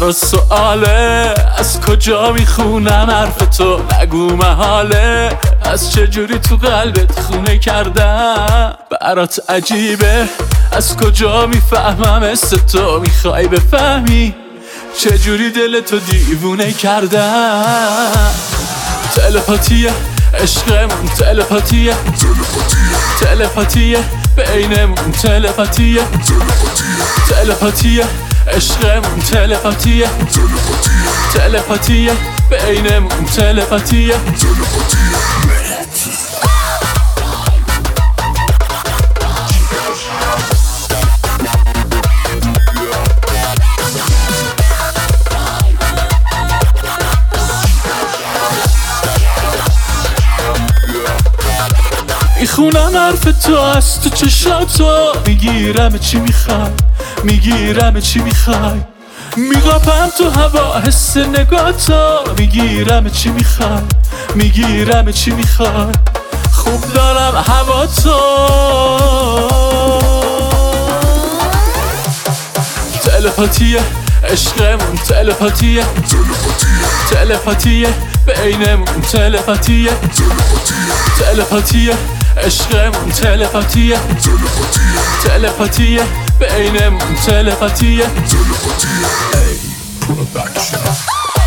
برات سؤاله از کجا میخونم حرف تو، نگو محاله از چجوری تو قلبت خونه کردم. برات عجیبه از کجا میفهمم مثل تو میخوای بفهمی چجوری دلتو دیوونه کردم. تلپاتیه عشقمون، تلپاتیه تلپاتیه بینمون، تلپاتیه تلپاتیه عشقمون، تلپاتیه تلپاتیه بینمون، تلپاتیه. میخونم حرف تو از تو چشاتو، میگیرم چی میخوای، میگیرم چی میخوای، میقاپم تو هوا حس نگاتو، میگیرم چی میخوای، میگیرم چی میخوای، خوب دارم هوا تو. تلپاتیه عشقمون، تلپاتیه تلپاتیه بینمون، تلپاتیه تلپاتیه عشقمون، تلپاتیه تلپاتیه بینمون، تلپاتیه.